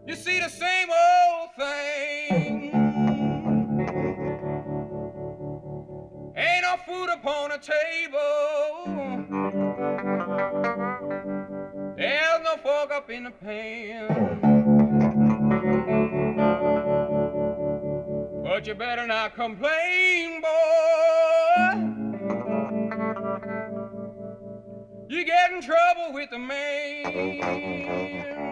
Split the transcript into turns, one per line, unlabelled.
You see the same old thing. Ain't no food upon the table. There's no fork up in the pan. But you better not complain, boy. You get in trouble with the man.